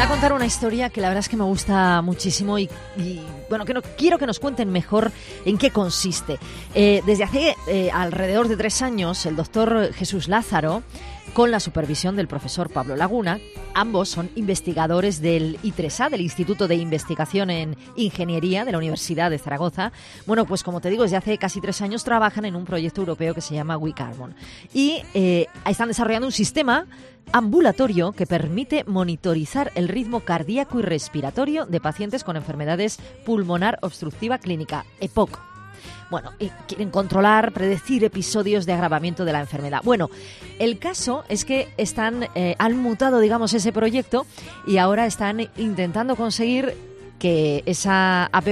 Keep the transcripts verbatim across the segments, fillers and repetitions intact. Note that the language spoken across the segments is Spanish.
voy a contar una historia que la verdad es que me gusta muchísimo y, y bueno, que no, quiero que nos cuenten mejor en qué consiste. Eh, desde hace eh, alrededor de tres años, el doctor Jesús Lázaro, con la supervisión del profesor Pablo Laguna, ambos son investigadores del I tres A, del Instituto de Investigación en Ingeniería de la Universidad de Zaragoza. Bueno, pues como te digo, desde hace casi tres años trabajan en un proyecto europeo que se llama WeCarbon. Y eh, están desarrollando un sistema ambulatorio que permite monitorizar el ritmo cardíaco y respiratorio de pacientes con enfermedades pulmonar obstructiva clínica, E P O C. Bueno, y quieren controlar, predecir episodios de agravamiento de la enfermedad. Bueno, el caso es que están, eh, han mutado, digamos, ese proyecto y ahora están intentando conseguir que esa app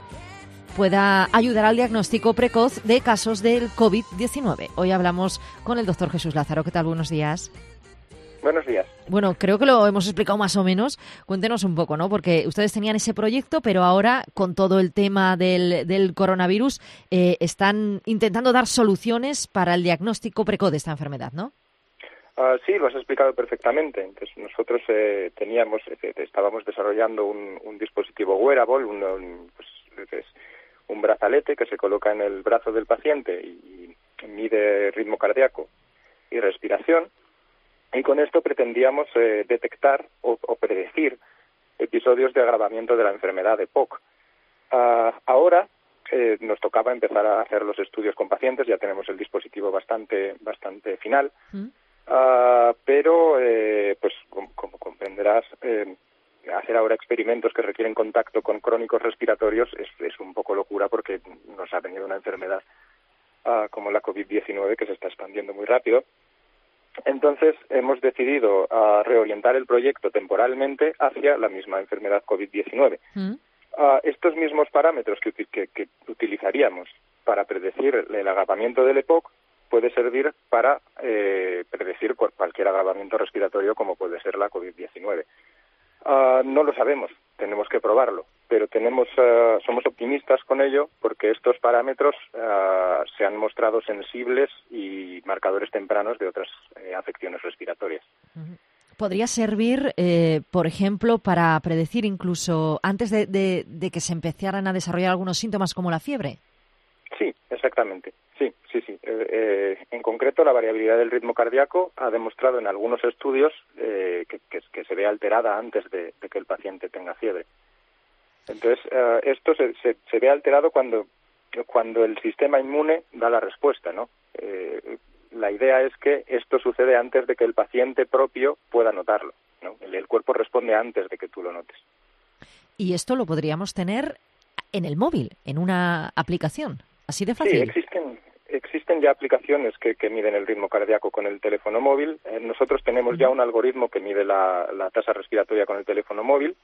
pueda ayudar al diagnóstico precoz de casos del COVID diecinueve. Hoy hablamos con el doctor Jesús Lázaro. ¿Qué tal? Buenos días. Buenos días. Bueno, creo que lo hemos explicado más o menos. Cuéntenos un poco, ¿no? Porque ustedes tenían ese proyecto, pero ahora, con todo el tema del, del coronavirus, eh, están intentando dar soluciones para el diagnóstico precoz de esta enfermedad, ¿no? Uh, sí, lo has explicado perfectamente. Entonces, nosotros eh, teníamos, eh, estábamos desarrollando un, un dispositivo wearable, un, un, pues, es un brazalete que se coloca en el brazo del paciente y, y mide ritmo cardíaco y respiración. Y con esto pretendíamos eh, detectar o, o predecir episodios de agravamiento de la enfermedad de E P O C. Uh, ahora eh, nos tocaba empezar a hacer los estudios con pacientes, ya tenemos el dispositivo bastante bastante final, ¿Mm? uh, pero eh, pues como, como comprenderás, eh, hacer ahora experimentos que requieren contacto con crónicos respiratorios es, es un poco locura porque nos ha venido una enfermedad uh, como la COVID diecinueve que se está expandiendo muy rápido. Entonces, hemos decidido uh, reorientar el proyecto temporalmente hacia la misma enfermedad COVID diecinueve. ¿Mm? Uh, estos mismos parámetros que, que, que utilizaríamos para predecir el agravamiento del E P O C puede servir para eh, predecir cualquier agravamiento respiratorio como puede ser la COVID diecinueve. Uh, no lo sabemos, tenemos que probarlo, pero tenemos, uh, somos optimistas con ello porque estos parámetros uh, se han mostrado sensibles y marcadores tempranos de otras eh, afecciones respiratorias. ¿Podría servir, eh, por ejemplo, para predecir incluso antes de, de, de que se empezaran a desarrollar algunos síntomas como la fiebre? Sí, exactamente. Sí, sí, sí. Eh, eh, en concreto, la variabilidad del ritmo cardíaco ha demostrado en algunos estudios eh, que, que, que se ve alterada antes de, de que el paciente tenga fiebre. Entonces, eh, esto se, se, se ve alterado cuando, cuando el sistema inmune da la respuesta, ¿no? Eh, la idea es que esto sucede antes de que el paciente propio pueda notarlo, ¿no? El, el cuerpo responde antes de que tú lo notes. ¿Y esto lo podríamos tener en el móvil, en una aplicación? ¿Así de fácil? Sí, existen, existen ya aplicaciones que, que miden el ritmo cardíaco con el teléfono móvil. Eh, nosotros tenemos uh-huh. ya un algoritmo que mide la, la tasa respiratoria con el teléfono móvil.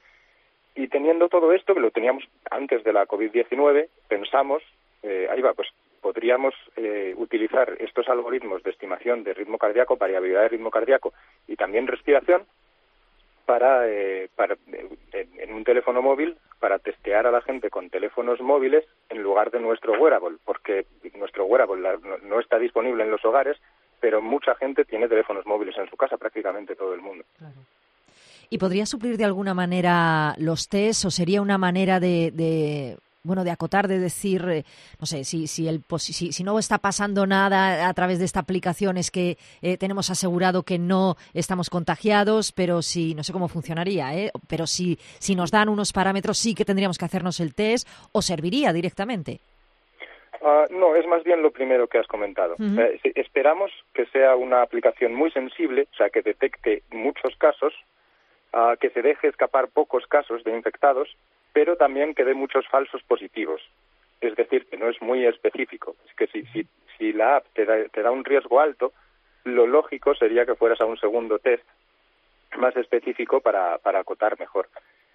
Y teniendo todo esto, que lo teníamos antes de la COVID diecinueve, pensamos, eh, ahí va, pues podríamos eh, utilizar estos algoritmos de estimación de ritmo cardíaco, variabilidad de ritmo cardíaco y también respiración para, eh, para eh, en un teléfono móvil para testear a la gente con teléfonos móviles en lugar de nuestro wearable, porque nuestro wearable la, no, no está disponible en los hogares, pero mucha gente tiene teléfonos móviles en su casa, prácticamente todo el mundo. Claro. ¿Y podría suplir de alguna manera los test o sería una manera de, de bueno, de acotar, de decir, eh, no sé, si si, el, si si no está pasando nada a través de esta aplicación es que eh, tenemos asegurado que no estamos contagiados, pero si, no sé cómo funcionaría, ¿eh? Pero si, si nos dan unos parámetros sí que tendríamos que hacernos el test o serviría directamente? Uh, no, es más bien lo primero que has comentado. Uh-huh. eh, esperamos que sea una aplicación muy sensible, o sea, que detecte muchos casos, Uh, que se deje escapar pocos casos de infectados, pero también que dé muchos falsos positivos. Es decir, que no es muy específico. Es que si, si, si la app te da, te da un riesgo alto, lo lógico sería que fueras a un segundo test más específico para, para acotar mejor.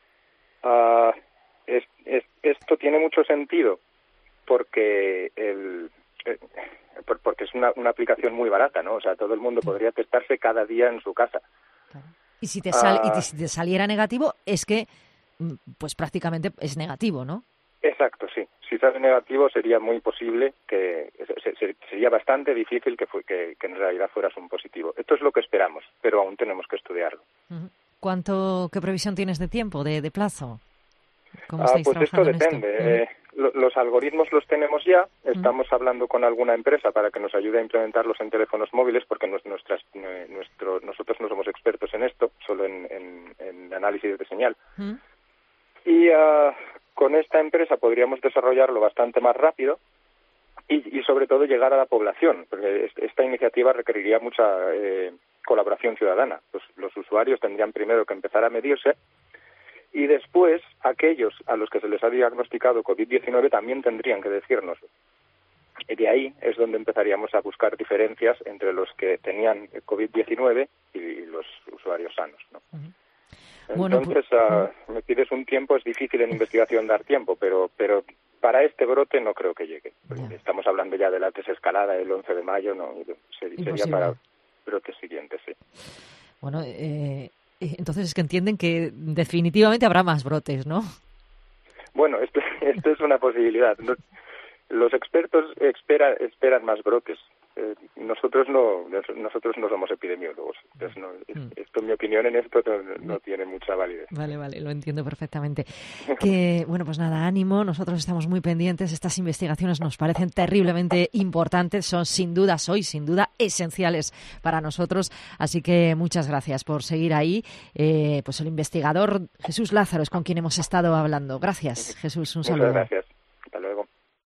Uh, es, es, esto tiene mucho sentido porque el... Eh, porque es una, una aplicación muy barata, ¿no? O sea, todo el mundo podría testarse cada día en su casa. Y si te sal, uh, y si te saliera negativo, es que pues prácticamente es negativo, ¿no? Exacto, sí. Si sale negativo sería muy posible que se, se, sería bastante difícil que, fue, que, que en realidad fueras un positivo. Esto es lo que esperamos, pero aún tenemos que estudiarlo. Uh-huh. ¿Cuánto, qué previsión tienes de tiempo, de, de plazo? ¿Cómo Ah, estáis pues esto trabajando en depende. esto? Eh, lo- los algoritmos los tenemos ya. Mm. Estamos hablando con alguna empresa para que nos ayude a implementarlos en teléfonos móviles, porque nues- nuestras, eh, nuestro, nosotros no somos expertos en esto, solo en, en, en análisis de señal. ¿Mm? Y ah, con esta empresa podríamos desarrollarlo bastante más rápido y, y sobre todo llegar a la población, porque es- esta iniciativa requeriría mucha eh, colaboración ciudadana. Los, los usuarios tendrían primero que empezar a medirse y después aquellos a los que se les ha diagnosticado COVID diecinueve también tendrían que decirnos. Y de ahí es donde empezaríamos a buscar diferencias entre los que tenían COVID diecinueve y los usuarios sanos, ¿no? Uh-huh. Bueno, Entonces, pues, ah, me pides un tiempo, es difícil en investigación dar tiempo, pero pero para este brote no creo que llegue. Ya. Estamos hablando ya de la desescalada el once de mayo, no sería Imposible. para brotes siguientes, sí. Bueno, eh, eh, entonces es que entienden que definitivamente habrá más brotes, ¿no? Bueno, esto, esto es una posibilidad. No- los expertos espera, esperan más brotes. Eh, nosotros no nosotros no somos epidemiólogos. Entonces, no, Mm. esto, mi opinión en esto no, no tiene mucha validez. Vale, vale, lo entiendo perfectamente. Que, bueno, pues nada, ánimo, nosotros estamos muy pendientes, estas investigaciones nos parecen terriblemente importantes, son sin duda, hoy sin duda, esenciales para nosotros, así que muchas gracias por seguir ahí. Eh, pues el investigador Jesús Lázaro es con quien hemos estado hablando. Gracias, Jesús, un Muchas saludo. gracias.